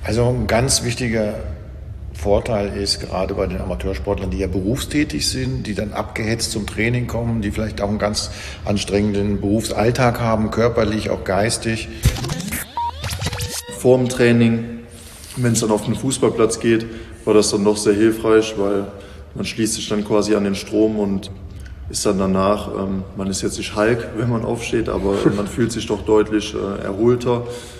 Also ein ganz wichtiger Vorteil ist gerade bei den Amateursportlern, die ja berufstätig sind, die dann abgehetzt zum Training kommen, die vielleicht auch einen ganz anstrengenden Berufsalltag haben, körperlich, auch geistig. Vor dem Training, wenn es dann auf den Fußballplatz geht, war das dann noch sehr hilfreich, weil man schließt sich dann quasi an den Strom und ist dann danach, man ist jetzt nicht Hulk, wenn man aufsteht, aber man fühlt sich doch deutlich erholter.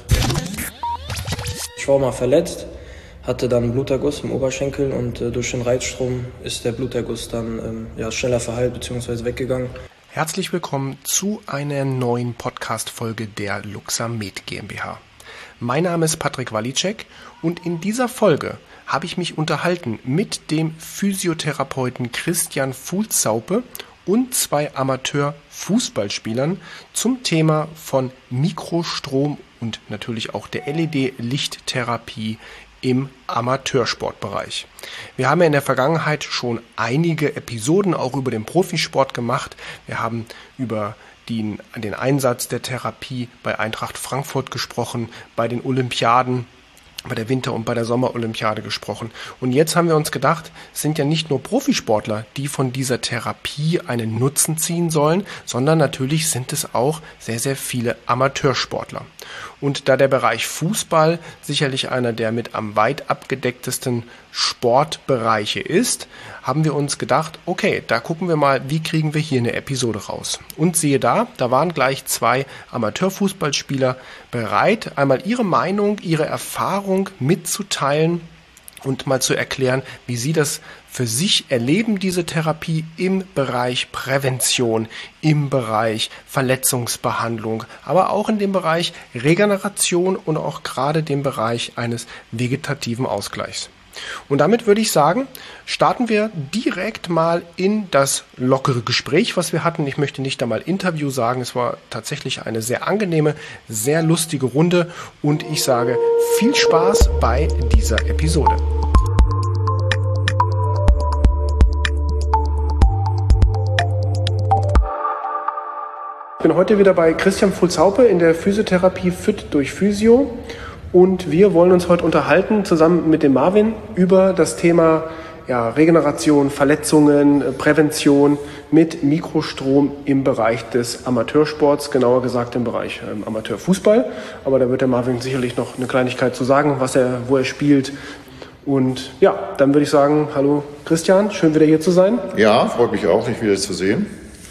Ich war mal verletzt, hatte dann einen Bluterguss im Oberschenkel und durch den Reizstrom ist der Bluterguss dann schneller verheilt bzw. weggegangen. Herzlich willkommen zu einer neuen Podcast-Folge der Luxamed GmbH. Mein Name ist Patrick Walicek und in dieser Folge habe ich mich unterhalten mit dem Physiotherapeuten Christian Fuhlzaupe und zwei Amateur-Fußballspielern zum Thema von Mikrostrom und natürlich auch der LED-Lichttherapie im Amateursportbereich. Wir haben ja in der Vergangenheit schon einige Episoden auch über den Profisport gemacht. Wir haben über den Einsatz der Therapie bei Eintracht Frankfurt gesprochen, bei den Olympiaden, bei der Winter- und bei der Sommerolympiade gesprochen. Und jetzt haben wir uns gedacht, es sind ja nicht nur Profisportler, die von dieser Therapie einen Nutzen ziehen sollen, sondern natürlich sind es auch sehr, sehr viele Amateursportler. Und da der Bereich Fußball sicherlich einer der mit am weit abgedecktesten Sportbereiche ist, haben wir uns gedacht, okay, da gucken wir mal, wie kriegen wir hier eine Episode raus. Und siehe da waren gleich zwei Amateurfußballspieler bereit, einmal ihre Meinung, ihre Erfahrung mitzuteilen und mal zu erklären, wie sie das für sich erleben, diese Therapie im Bereich Prävention, im Bereich Verletzungsbehandlung, aber auch in dem Bereich Regeneration und auch gerade dem Bereich eines vegetativen Ausgleichs. Und damit würde ich sagen, starten wir direkt mal in das lockere Gespräch, was wir hatten. Ich möchte nicht einmal Interview sagen, es war tatsächlich eine sehr angenehme, sehr lustige Runde und ich sage viel Spaß bei dieser Episode. Ich bin heute wieder bei Christian Fuhlzaupe in der Physiotherapie Fit durch Physio. Und wir wollen uns heute unterhalten, zusammen mit dem Marvin, über das Thema Regeneration, Verletzungen, Prävention mit Mikrostrom im Bereich des Amateursports, genauer gesagt im Bereich Amateurfußball. Aber da wird der Marvin sicherlich noch eine Kleinigkeit zu sagen, wo er spielt. Und ja, dann würde ich sagen, hallo Christian, schön wieder hier zu sein. Ja, freut mich auch, dich wieder zu sehen.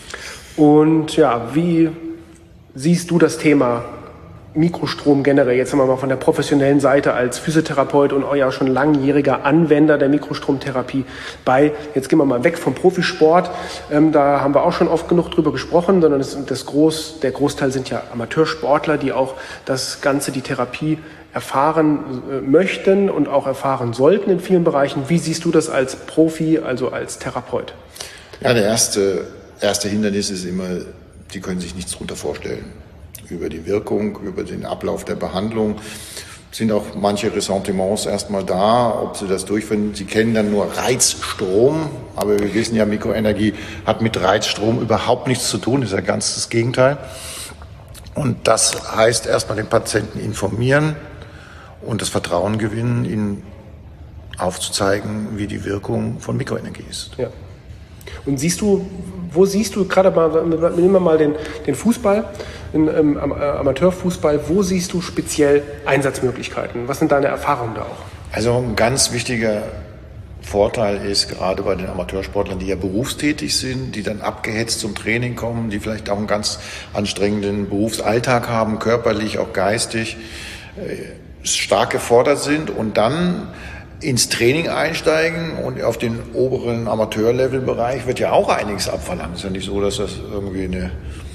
Und ja, wie siehst du das Thema Mikrostrom generell, jetzt haben wir mal von der professionellen Seite als Physiotherapeut und euer schon langjähriger Anwender der Mikrostromtherapie jetzt gehen wir mal weg vom Profisport, da haben wir auch schon oft genug drüber gesprochen, sondern der Großteil sind ja Amateursportler, die auch die Therapie erfahren möchten und auch erfahren sollten in vielen Bereichen. Wie siehst du das als Profi, also als Therapeut? Ja, der erste Hindernis ist immer, die können sich nichts drunter vorstellen. Über die Wirkung, über den Ablauf der Behandlung sind auch manche Ressentiments erstmal da, ob sie das durchführen. Sie kennen dann nur Reizstrom, aber wir wissen ja, Mikroenergie hat mit Reizstrom überhaupt nichts zu tun, ist ja ganz das Gegenteil. Und das heißt erstmal den Patienten informieren und das Vertrauen gewinnen, ihnen aufzuzeigen, wie die Wirkung von Mikroenergie ist. Ja. Und wo siehst du gerade mal, nehmen wir mal den Fußball, den Amateurfußball, wo siehst du speziell Einsatzmöglichkeiten? Was sind deine Erfahrungen da auch? Also ein ganz wichtiger Vorteil ist gerade bei den Amateursportlern, die ja berufstätig sind, die dann abgehetzt zum Training kommen, die vielleicht auch einen ganz anstrengenden Berufsalltag haben, körperlich, auch geistig, stark gefordert sind und dann ins Training einsteigen und auf den oberen Amateurlevelbereich wird ja auch einiges abverlangt. Es ist ja nicht so, dass das irgendwie eine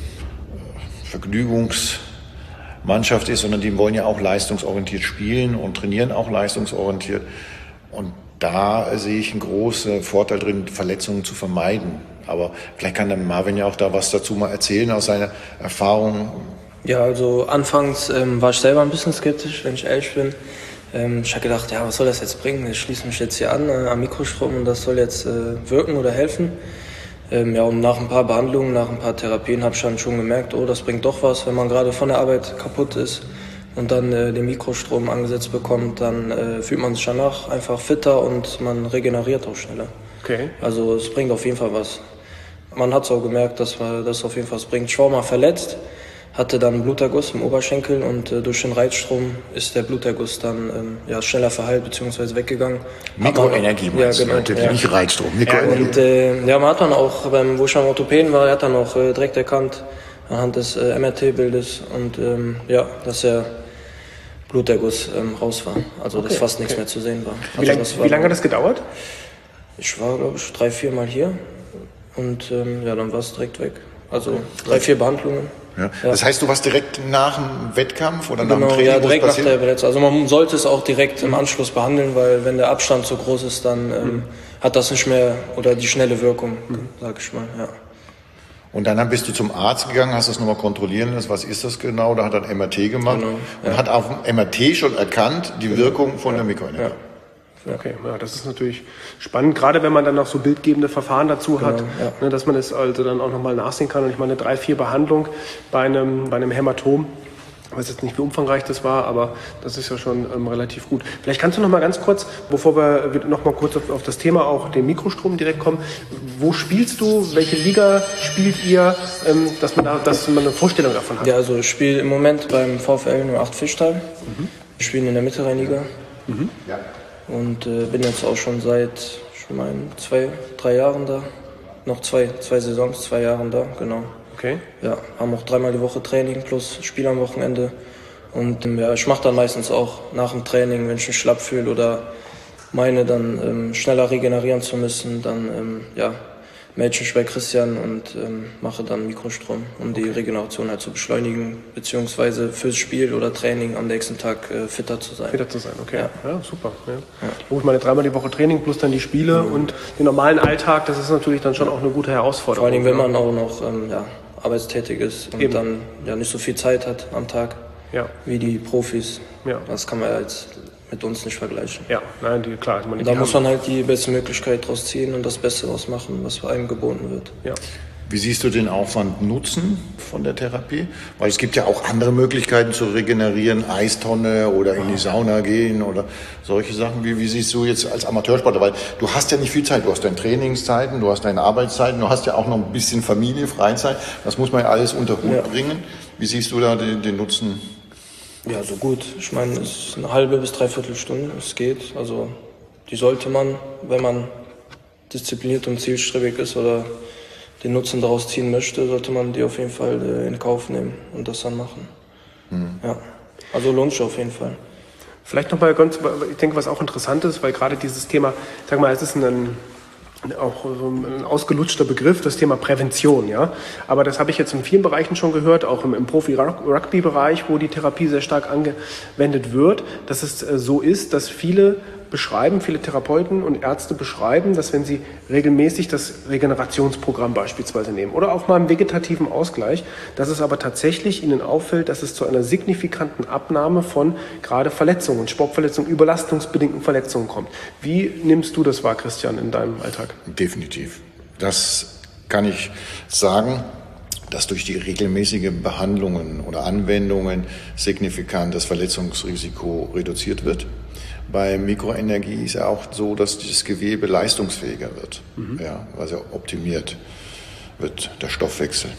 Vergnügungsmannschaft ist, sondern die wollen ja auch leistungsorientiert spielen und trainieren auch leistungsorientiert. Und da sehe ich einen großen Vorteil drin, Verletzungen zu vermeiden. Aber vielleicht kann der Marvin ja auch da was dazu mal erzählen aus seiner Erfahrung. Ja, also anfangs war ich selber ein bisschen skeptisch, wenn ich ehrlich bin. Ich habe gedacht, was soll das jetzt bringen? Ich schließe mich jetzt hier an am Mikrostrom und das soll jetzt wirken oder helfen. Und nach ein paar Behandlungen, nach ein paar Therapien habe ich dann schon gemerkt, das bringt doch was, wenn man gerade von der Arbeit kaputt ist. und dann den Mikrostrom angesetzt bekommt, dann fühlt man sich danach einfach fitter und man regeneriert auch schneller. Okay. Also es bringt auf jeden Fall was. Man hat es auch gemerkt, dass das auf jeden Fall was bringt. Ich war mal verletzt, hatte dann einen Bluterguss im Oberschenkel und durch den Reizstrom ist der Bluterguss dann schneller verheilt bzw. weggegangen. Mikroenergie meinst du, natürlich, nicht Reizstrom. Und man hat dann auch, wo ich am Orthopäden war, er hat dann auch direkt erkannt, anhand des MRT-Bildes und dass der Bluterguss raus war. Also dass fast nichts mehr zu sehen war. Wie lange hat das gedauert? Ich war, glaube ich, 3-4 Mal hier und dann war es direkt weg. Also 3-4 Behandlungen. Ja. Das heißt, du warst direkt nach dem Wettkampf oder nach dem Training? Ja, direkt nach der Verletzung. Also man sollte es auch direkt im Anschluss behandeln, weil wenn der Abstand zu groß ist, dann hat das nicht mehr oder die schnelle Wirkung, sag ich mal. Ja. Und dann bist du zum Arzt gegangen, hast das nochmal kontrollieren lassen, was ist das genau? Da hat er ein MRT gemacht und hat auf dem MRT schon erkannt die Wirkung von der Mikroenergie. Ja. Okay, ja, das ist natürlich spannend, gerade wenn man dann noch so bildgebende Verfahren dazu hat, dass man es also dann auch nochmal nachsehen kann. Und ich meine, 3-4 Behandlung bei einem Hämatom, ich weiß jetzt nicht, wie umfangreich das war, aber das ist ja schon relativ gut. Vielleicht kannst du noch mal ganz kurz, bevor wir noch mal kurz auf das Thema auch den Mikrostrom direkt kommen, wo spielst du, welche Liga spielt ihr, dass man eine Vorstellung davon hat? Ja, also ich spiele im Moment beim VfL 08 Fischtal. Ich spiele in der Mittelrheinliga. Ja. Und bin jetzt auch schon seit 2-3 Jahren da. Noch zwei Saisons, 2 Jahren da, genau. Okay. Ja, haben auch 3-mal die Woche Training plus Spiel am Wochenende. Und ich mache dann meistens auch nach dem Training, wenn ich mich schlapp fühle oder meine, dann schneller regenerieren zu müssen, dann melde ich mich bei Christian und mache dann Mikrostrom, um die Regeneration halt zu beschleunigen, beziehungsweise fürs Spiel oder Training am nächsten Tag fitter zu sein. Fitter zu sein, okay. Ja, super. Ja. Ich meine, 3-mal die Woche Training plus dann die Spiele und den normalen Alltag, das ist natürlich dann schon auch eine gute Herausforderung. Vor allem, wenn man auch noch arbeitstätig ist und dann nicht so viel Zeit hat am Tag wie die Profis. Ja. Das kann man jetzt mit uns nicht vergleichen. Ja, nein, klar. Da muss man halt die beste Möglichkeit draus ziehen und das Beste draus machen, was einem geboten wird. Ja. Wie siehst du den Aufwand Nutzen von der Therapie? Weil es gibt ja auch andere Möglichkeiten zu regenerieren, Eistonne oder in die Sauna gehen oder solche Sachen. Wie siehst du jetzt als Amateursportler? Weil du hast ja nicht viel Zeit. Du hast deine Trainingszeiten, du hast deine Arbeitszeiten, du hast ja auch noch ein bisschen Familie, Freizeit. Das muss man ja alles unter Hut bringen. Wie siehst du da den Nutzen? Ja, so gut. Ich meine, es ist eine halbe bis 3/4 Stunde. Es geht. Also die sollte man, wenn man diszipliniert und zielstrebig ist oder den Nutzen daraus ziehen möchte, sollte man die auf jeden Fall in Kauf nehmen und das dann machen. Ja, also lohnt sich auf jeden Fall. Vielleicht noch mal ganz, ich denke, was auch interessant ist, weil gerade dieses Thema, sag mal, es ist auch so ein ausgelutschter Begriff, das Thema Prävention, ja. Aber das habe ich jetzt in vielen Bereichen schon gehört, auch im Profi-Rugby-Bereich, wo die Therapie sehr stark angewendet wird, dass es so ist, dass viele Therapeuten und Ärzte beschreiben, dass wenn sie regelmäßig das Regenerationsprogramm beispielsweise nehmen oder auch mal einen vegetativen Ausgleich, dass es aber tatsächlich ihnen auffällt, dass es zu einer signifikanten Abnahme von gerade Verletzungen, Sportverletzungen, überlastungsbedingten Verletzungen kommt. Wie nimmst du das wahr, Christian, in deinem Alltag? Definitiv. Das kann ich sagen, dass durch die regelmäßigen Behandlungen oder Anwendungen signifikant das Verletzungsrisiko reduziert wird. Bei Mikroenergie ist ja auch so, dass das Gewebe leistungsfähiger wird, also optimiert wird der Stoffwechsel.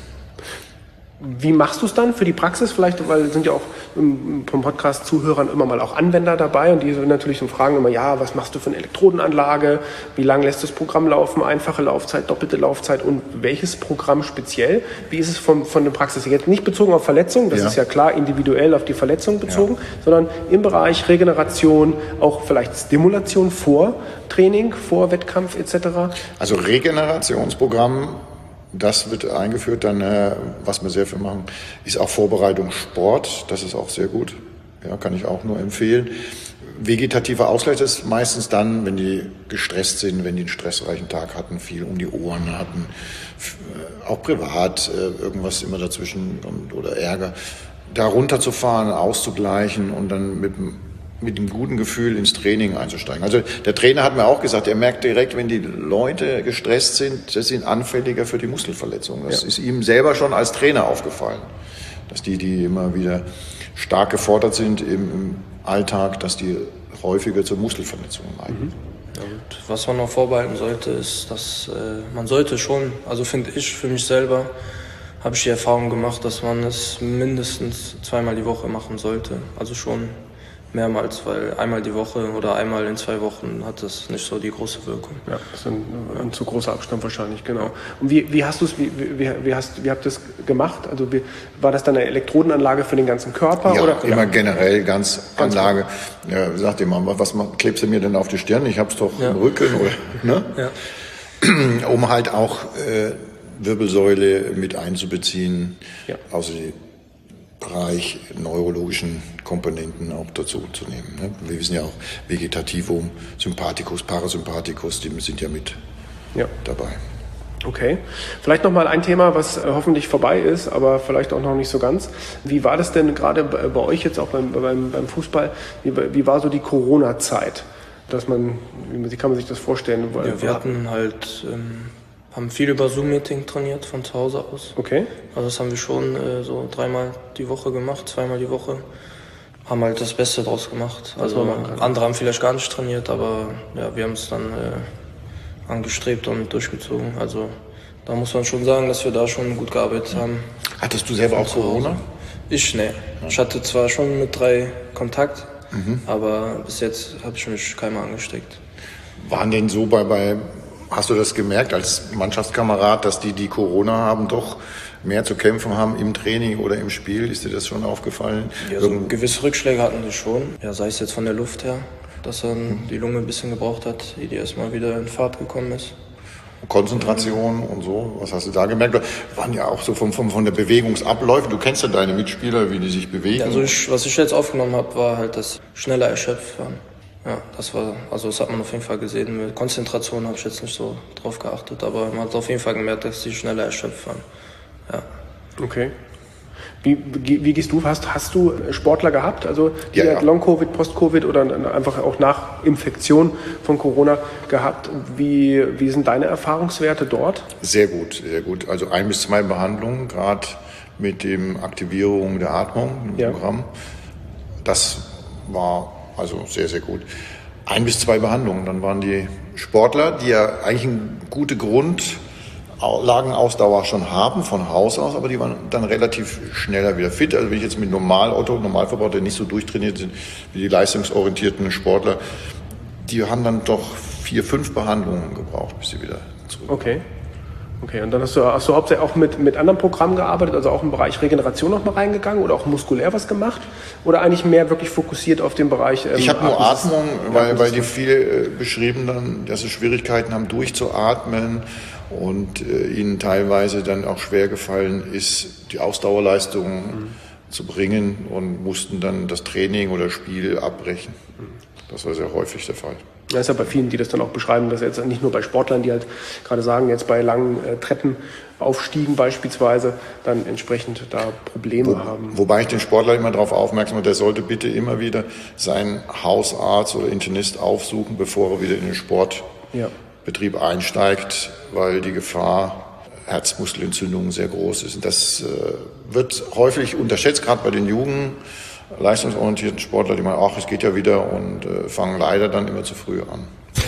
Wie machst du es dann für die Praxis vielleicht, weil sind ja auch vom Podcast Zuhörern immer mal auch Anwender dabei und die natürlich so fragen immer, ja, was machst du für eine Elektrodenanlage, wie lange lässt das Programm laufen, einfache Laufzeit, doppelte Laufzeit und welches Programm speziell? Wie ist es von der Praxis? Jetzt nicht bezogen auf Verletzungen, das ist ja klar individuell auf die Verletzung bezogen, sondern im Bereich Regeneration, auch vielleicht Stimulation vor Training, vor Wettkampf etc.? Also Regenerationsprogramm, das wird eingeführt, dann, was wir sehr viel machen, ist auch Vorbereitung Sport. Das ist auch sehr gut. Ja, kann ich auch nur empfehlen. Vegetativer Ausgleich ist meistens dann, wenn die gestresst sind, wenn die einen stressreichen Tag hatten, viel um die Ohren hatten, auch privat irgendwas immer dazwischen oder Ärger. Da runterzufahren, auszugleichen und dann mit dem guten Gefühl ins Training einzusteigen. Also der Trainer hat mir auch gesagt, er merkt direkt, wenn die Leute gestresst sind, sie sind anfälliger für die Muskelverletzungen. Das ist ihm selber schon als Trainer aufgefallen, dass die immer wieder stark gefordert sind im Alltag, dass die häufiger zu Muskelverletzungen neigen. Ja, und was man noch vorbehalten sollte, ist, dass man sollte schon, also finde ich für mich selber, habe ich die Erfahrung gemacht, dass man es mindestens 2-mal die Woche machen sollte. Also schon mehrmals, weil einmal die Woche oder einmal in 2 Wochen hat das nicht so die große Wirkung. Ja, das ist ein zu großer Abstand wahrscheinlich, genau. Und wie hast du es, wie habt ihr das gemacht? Also war das dann eine Elektrodenanlage für den ganzen Körper? Ja, oder? immer generell Anlage. Ja, sagt immer, was klebst du mir denn auf die Stirn? Ich hab's doch im Rücken. Oder, ne? Ja. Um halt auch Wirbelsäule mit einzubeziehen, außer die Bereich neurologischen Komponenten auch dazu zu nehmen. Ne? Wir wissen ja auch Vegetativum, Sympathikus, Parasympathikus, die sind ja mit dabei. Okay. Vielleicht nochmal ein Thema, was hoffentlich vorbei ist, aber vielleicht auch noch nicht so ganz. Wie war das denn gerade bei euch jetzt auch beim Fußball? Wie war so die Corona-Zeit? Wie kann man sich das vorstellen? Ja, wir hatten halt... haben viel über Zoom-Meeting trainiert von zu Hause aus. Okay. Also das haben wir schon so 3-mal die Woche gemacht, 2-mal die Woche. Haben halt das Beste draus gemacht. Also andere haben vielleicht gar nicht trainiert, aber ja, wir haben es dann angestrebt und durchgezogen. Also da muss man schon sagen, dass wir da schon gut gearbeitet haben. Hattest du selber auch Corona? Ich, ne. Ich hatte zwar schon mit 3 Kontakt, aber bis jetzt habe ich mich keinmal angesteckt. Waren denn so hast du das gemerkt als Mannschaftskamerad, dass die Corona haben, doch mehr zu kämpfen haben im Training oder im Spiel? Ist dir das schon aufgefallen? Ja, so gewisse Rückschläge hatten die schon. Ja, sei es jetzt von der Luft her, dass dann die Lunge ein bisschen gebraucht hat, ehe die erstmal wieder in Fahrt gekommen ist. Konzentration und so, was hast du da gemerkt? Waren ja auch so von der Bewegungsabläufe. Du kennst ja deine Mitspieler, wie die sich bewegen. Also was ich jetzt aufgenommen habe, war halt, dass schneller erschöpft waren. Ja, das hat man auf jeden Fall gesehen. Mit Konzentration habe ich jetzt nicht so drauf geachtet, aber man hat auf jeden Fall gemerkt, dass sie schneller erschöpft waren. Ja. Okay. Wie gehst du? Hast du Sportler gehabt, also die Long-Covid, Post-Covid oder einfach auch nach Infektion von Corona gehabt? Wie sind deine Erfahrungswerte dort? Sehr gut, sehr gut. Also 1 bis 2 Behandlungen, gerade mit dem Aktivierung der Atmung im Programm. Das war also sehr, sehr gut. 1 bis 2 Behandlungen. Dann waren die Sportler, die ja eigentlich eine gute Grundlagenausdauer schon haben, von Haus aus, aber die waren dann relativ schneller wieder fit. Also wenn ich jetzt mit Normalverbraucher, die nicht so durchtrainiert sind wie die leistungsorientierten Sportler, die haben dann doch 4, 5 Behandlungen gebraucht, bis sie wieder zurück. Okay, und dann hast du hauptsächlich auch mit anderen Programmen gearbeitet, also auch im Bereich Regeneration noch mal reingegangen oder auch muskulär was gemacht? Oder eigentlich mehr wirklich fokussiert auf den Bereich Ich habe nur Atmung, weil die viel beschrieben dann, dass sie Schwierigkeiten haben durchzuatmen und ihnen teilweise dann auch schwer gefallen ist, die Ausdauerleistung zu bringen und mussten dann das Training oder Spiel abbrechen. Das war sehr häufig der Fall. Das ist ja bei vielen, die das dann auch beschreiben, dass jetzt nicht nur bei Sportlern, die halt gerade sagen, jetzt bei langen Treppenaufstiegen beispielsweise, dann entsprechend da Probleme haben. Wobei ich den Sportler immer darauf aufmerksam mache, der sollte bitte immer wieder seinen Hausarzt oder Internist aufsuchen, bevor er wieder in den Sportbetrieb einsteigt, weil die Gefahr Herzmuskelentzündungen sehr groß ist. Und das wird häufig unterschätzt, gerade bei den jungen leistungsorientierten Sportler, die meinen, es geht ja wieder und fangen leider dann immer zu früh an.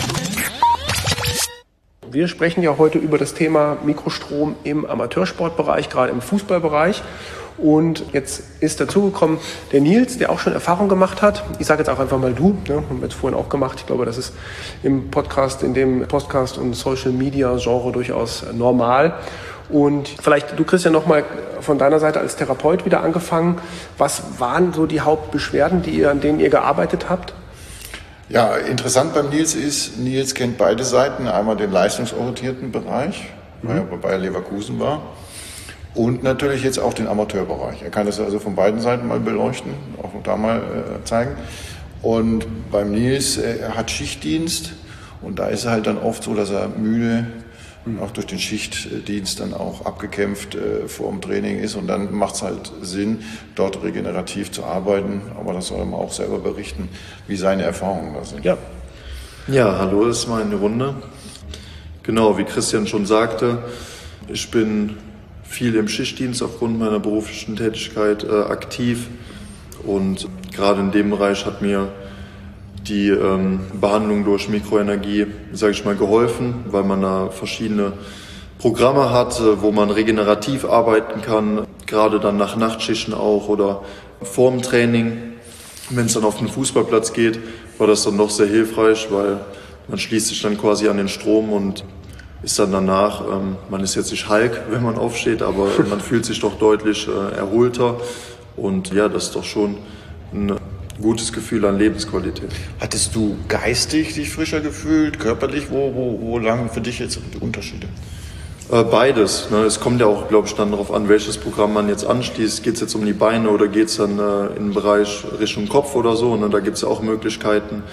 Wir sprechen ja heute über das Thema Mikrostrom im Amateursportbereich, gerade im Fußballbereich. Und jetzt ist dazugekommen der Nils, der auch schon Erfahrung gemacht hat. Ich sage jetzt auch einfach mal du, ne? Haben wir jetzt vorhin auch gemacht. Ich glaube, das ist in dem Podcast- und Social-Media-Genre durchaus normal. Und vielleicht, du Christian, nochmal von deiner Seite als Therapeut wieder angefangen. Was waren so die Hauptbeschwerden, an denen ihr gearbeitet habt? Ja, interessant beim Nils ist, Nils kennt beide Seiten. Einmal den leistungsorientierten Bereich, weil er bei Bayer Leverkusen war. Und natürlich jetzt auch den Amateurbereich. Er kann das also von beiden Seiten mal beleuchten, auch da mal zeigen. Und beim Nils, er hat Schichtdienst und da ist er halt dann oft so, dass er müde auch durch den Schichtdienst dann auch abgekämpft vor dem Training ist. Und dann macht es halt Sinn, dort regenerativ zu arbeiten. Aber das soll er mal auch selber berichten, wie seine Erfahrungen da sind. Ja, hallo, das ist mal eine Runde. Genau, wie Christian schon sagte, ich bin viel im Schichtdienst aufgrund meiner beruflichen Tätigkeit aktiv. Und gerade in dem Bereich hat mir die Behandlung durch Mikroenergie, sage ich mal, geholfen, weil man da verschiedene Programme hat, wo man regenerativ arbeiten kann, gerade dann nach Nachtschichten auch oder vorm Training. Wenn es dann auf den Fußballplatz geht, war das dann noch sehr hilfreich, weil man schließt sich dann quasi an den Strom und ist dann danach, man ist jetzt nicht Hulk, wenn man aufsteht, aber man fühlt sich doch deutlich erholter und ja, das ist doch schon ein gutes Gefühl an Lebensqualität. Hattest du geistig dich frischer gefühlt, körperlich? Wo lagen für dich jetzt die Unterschiede? Beides. Ne? Es kommt ja auch, glaube ich, dann darauf an, welches Programm man jetzt anschließt. Geht es jetzt um die Beine oder geht es dann in den Bereich Richtung Kopf oder so? Ne? Da gibt es ja auch Möglichkeiten.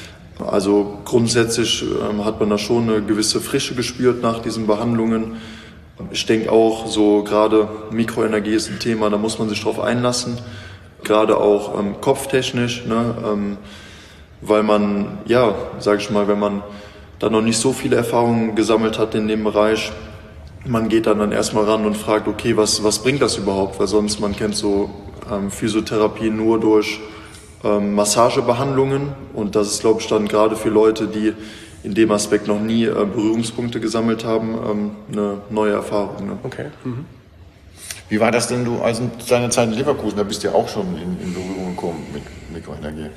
Also grundsätzlich hat man da schon eine gewisse Frische gespürt nach diesen Behandlungen. Ich denke auch, so gerade Mikroenergie ist ein Thema, da muss man sich drauf einlassen. Gerade auch kopftechnisch, ne? Weil man, ja, sage ich mal, wenn man da noch nicht so viele Erfahrungen gesammelt hat in dem Bereich, man geht dann erstmal ran und fragt, okay, was bringt das überhaupt? Weil sonst, man kennt so Physiotherapie nur durch Massagebehandlungen und das ist, glaube ich, dann gerade für Leute, die in dem Aspekt noch nie Berührungspunkte gesammelt haben, eine neue Erfahrung. Ne? Okay. Mhm. Wie war das denn, du also deine Zeit in Leverkusen, da bist du ja auch schon in Berührung gekommen mit Mikroenergie?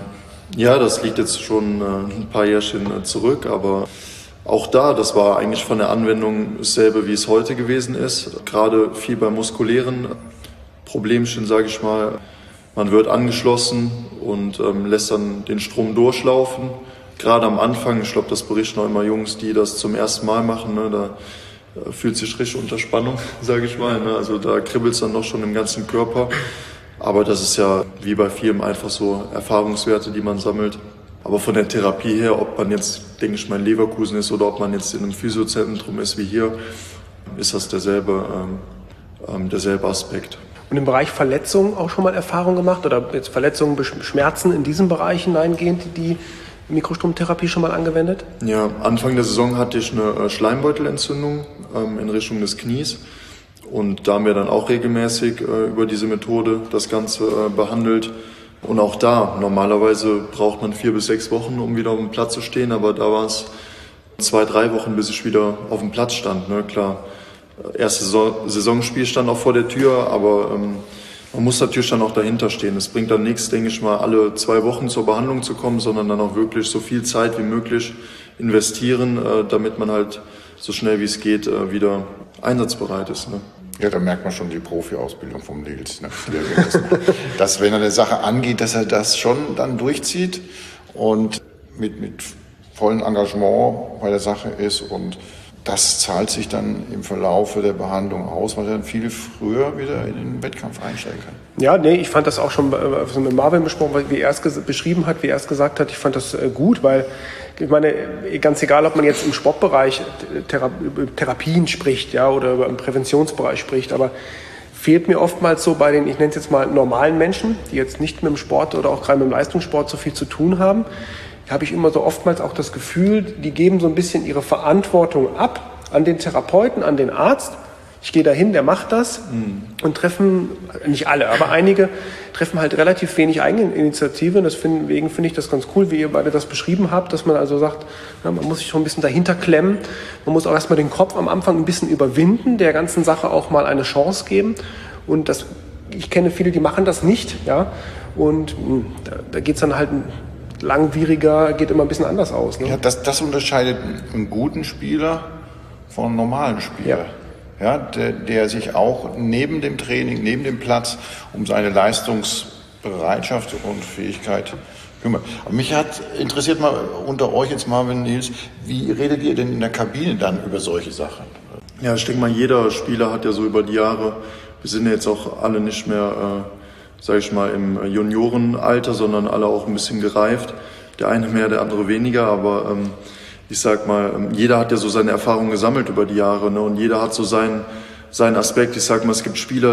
Ja, das liegt jetzt schon ein paar Jährchen zurück, aber auch da, das war eigentlich von der Anwendung dasselbe, wie es heute gewesen ist. Gerade viel bei muskulären Problemchen, sage ich mal. Man wird angeschlossen und lässt dann den Strom durchlaufen. Gerade am Anfang, ich glaube, das berichten auch immer Jungs, die das zum ersten Mal machen, ne, da fühlt sich richtig unter Spannung, sage ich mal. Ne? Also da kribbelt es dann noch schon im ganzen Körper. Aber das ist ja wie bei vielen einfach so Erfahrungswerte, die man sammelt. Aber von der Therapie her, ob man jetzt, denke ich mal, in Leverkusen ist oder ob man jetzt in einem Physiozentrum ist wie hier, ist das derselbe Aspekt. Und im Bereich Verletzungen auch schon mal Erfahrungen gemacht oder jetzt Verletzungen, Schmerzen in diesem Bereich hineingehend, die Mikrostromtherapie schon mal angewendet? Ja, Anfang der Saison hatte ich eine Schleimbeutelentzündung in Richtung des Knies und da haben wir dann auch regelmäßig über diese Methode das Ganze behandelt. Und auch da, normalerweise braucht man 4 bis 6 Wochen, um wieder auf dem Platz zu stehen, aber da war es 2-3 Wochen, bis ich wieder auf dem Platz stand. Ne? Klar, erste Saisonspiel stand auch vor der Tür, aber man muss natürlich dann auch dahinter stehen. Es bringt dann nichts, denke ich mal, alle 2 Wochen zur Behandlung zu kommen, sondern dann auch wirklich so viel Zeit wie möglich investieren, damit man halt so schnell wie es geht wieder einsatzbereit ist. Ne? Ja, da merkt man schon die Profi-Ausbildung vom Nils. Ne? Dass, wenn er eine Sache angeht, dass er das schon dann durchzieht und mit vollem Engagement bei der Sache ist und das zahlt sich dann im Verlaufe der Behandlung aus, weil er dann viel früher wieder in den Wettkampf einsteigen kann. Ja, nee, ich fand das auch schon mit Marvin besprochen, wie er es beschrieben hat, wie er es gesagt hat. Ich fand das gut, weil ich meine, ganz egal, ob man jetzt im Sportbereich Therapien spricht, ja, oder über im Präventionsbereich spricht, aber fehlt mir oftmals so bei den, ich nenne es jetzt mal normalen Menschen, die jetzt nicht mit dem Sport oder auch gerade mit dem Leistungssport so viel zu tun haben, habe ich immer so oftmals auch das Gefühl, die geben so ein bisschen ihre Verantwortung ab an den Therapeuten, an den Arzt. Ich gehe dahin, der macht das und treffen, nicht alle, aber einige treffen halt relativ wenig Eigeninitiative. Deswegen finde ich das ganz cool, wie ihr beide das beschrieben habt, dass man also sagt, ja, man muss sich schon ein bisschen dahinter klemmen. Man muss auch erstmal den Kopf am Anfang ein bisschen überwinden, der ganzen Sache auch mal eine Chance geben. Und ich kenne viele, die machen das nicht, ja. Und da geht es dann halt langwieriger, geht immer ein bisschen anders aus. Ne? Ja, das unterscheidet einen guten Spieler von einem normalen Spieler. Ja, der sich auch neben dem Training, neben dem Platz um seine Leistungsbereitschaft und Fähigkeit kümmert. Aber mich interessiert mal unter euch jetzt Marvin, Nils, wie redet ihr denn in der Kabine dann über solche Sachen? Ja, ich denke mal, jeder Spieler hat ja so über die Jahre, wir sind ja jetzt auch alle nicht mehr, sage ich mal, im Juniorenalter, sondern alle auch ein bisschen gereift. Der eine mehr, der andere weniger, aber ich sag mal, jeder hat ja so seine Erfahrungen gesammelt über die Jahre, ne? Und jeder hat so seinen Aspekt. Ich sag mal, es gibt Spieler,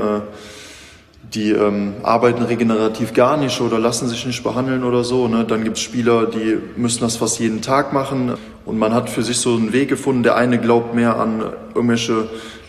die arbeiten regenerativ gar nicht oder lassen sich nicht behandeln oder so, ne? Dann gibt es Spieler, die müssen das fast jeden Tag machen und man hat für sich so einen Weg gefunden. Der eine glaubt mehr an irgendwelche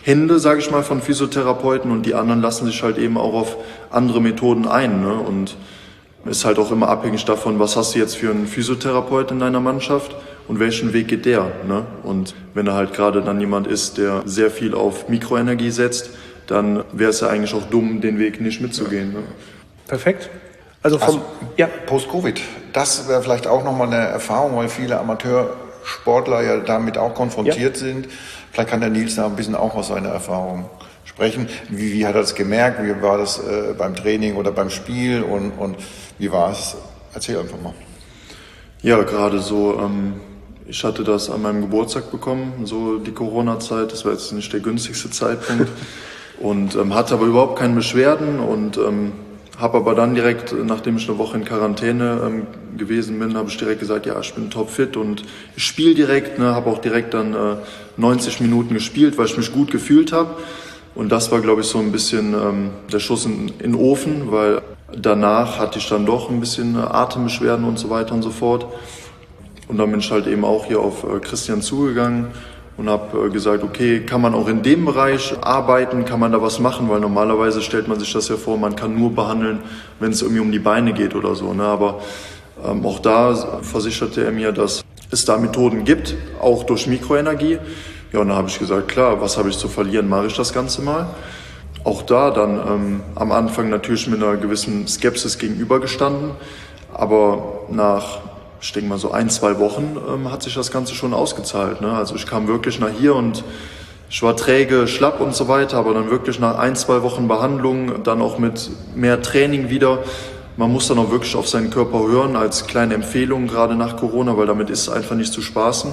Hände, sage ich mal, von Physiotherapeuten und die anderen lassen sich halt eben auch auf andere Methoden ein. Ne? Und ist halt auch immer abhängig davon, was hast du jetzt für einen Physiotherapeut in deiner Mannschaft und welchen Weg geht der. Ne? Und wenn er halt gerade dann jemand ist, der sehr viel auf Mikroenergie setzt, dann wäre es ja eigentlich auch dumm, den Weg nicht mitzugehen. Ne? Perfekt. Also Post-Covid, das wäre vielleicht auch nochmal eine Erfahrung, weil viele Amateursportler ja damit auch konfrontiert sind. Vielleicht kann der Nils da ein bisschen auch aus seiner Erfahrung sprechen. Wie hat er das gemerkt? Wie war das beim Training oder beim Spiel? Und wie war es? Erzähl einfach mal. Ja, gerade so, ich hatte das an meinem Geburtstag bekommen, so die Corona-Zeit. Das war jetzt nicht der günstigste Zeitpunkt. Und hatte aber überhaupt keine Beschwerden und habe aber dann direkt, nachdem ich eine Woche in Quarantäne gewesen bin, habe ich direkt gesagt, ja, ich bin topfit und ich spiele direkt, ne, habe auch direkt dann 90 Minuten gespielt, weil ich mich gut gefühlt habe. Und das war, glaube ich, so ein bisschen der Schuss in den Ofen, weil danach hatte ich dann doch ein bisschen Atembeschwerden und so weiter und so fort. Und dann bin ich halt eben auch hier auf Christian zugegangen und habe gesagt, okay, kann man auch in dem Bereich arbeiten, kann man da was machen, weil normalerweise stellt man sich das ja vor, man kann nur behandeln, wenn es irgendwie um die Beine geht oder so. Ne? Aber auch da versicherte er mir, dass es da Methoden gibt, auch durch Mikroenergie. Ja, und da habe ich gesagt, klar, was habe ich zu verlieren, mache ich das Ganze mal. Auch da dann am Anfang natürlich mit einer gewissen Skepsis gegenübergestanden, aber nach, ich denke mal so 1-2 Wochen hat sich das Ganze schon ausgezahlt. Ne? Also ich kam wirklich nach hier und ich war träge, schlapp und so weiter, aber dann wirklich nach 1-2 Wochen Behandlung, dann auch mit mehr Training wieder. Man muss dann auch wirklich auf seinen Körper hören, als kleine Empfehlung, gerade nach Corona, weil damit ist es einfach nicht zu spaßen.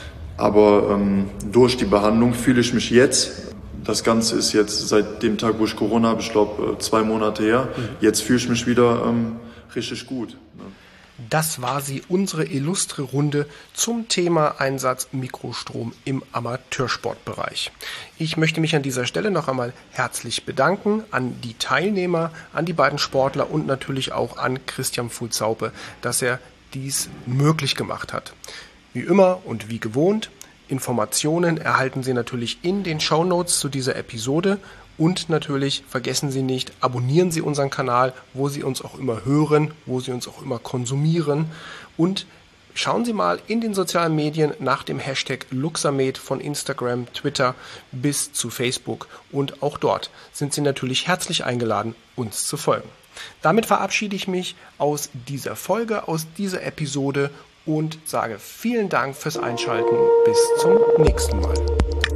Aber durch die Behandlung fühle ich mich jetzt, das Ganze ist jetzt seit dem Tag, wo ich Corona habe, ich glaube 2 Monate her, jetzt fühle ich mich wieder richtig gut. Ne? Das war sie, unsere illustre Runde zum Thema Einsatz Mikrostrom im Amateursportbereich. Ich möchte mich an dieser Stelle noch einmal herzlich bedanken an die Teilnehmer, an die beiden Sportler und natürlich auch an Christian Fulzaupe, dass er dies möglich gemacht hat. Wie immer und wie gewohnt, Informationen erhalten Sie natürlich in den Shownotes zu dieser Episode. Und natürlich vergessen Sie nicht, abonnieren Sie unseren Kanal, wo Sie uns auch immer hören, wo Sie uns auch immer konsumieren. Und schauen Sie mal in den sozialen Medien nach dem Hashtag Luxamed von Instagram, Twitter bis zu Facebook. Und auch dort sind Sie natürlich herzlich eingeladen, uns zu folgen. Damit verabschiede ich mich aus dieser Folge, aus dieser Episode und sage vielen Dank fürs Einschalten. Bis zum nächsten Mal.